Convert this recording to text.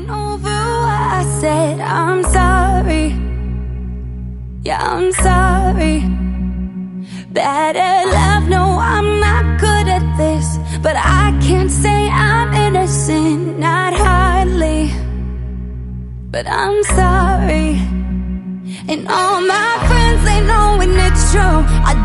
over what I said. I'm sorry. Yeah, I'm sorry. Bad at love, no, I'm not good at this. But I can't say I'm innocent, not hardly. But I'm sorry. And all my friends, they know when it's true. I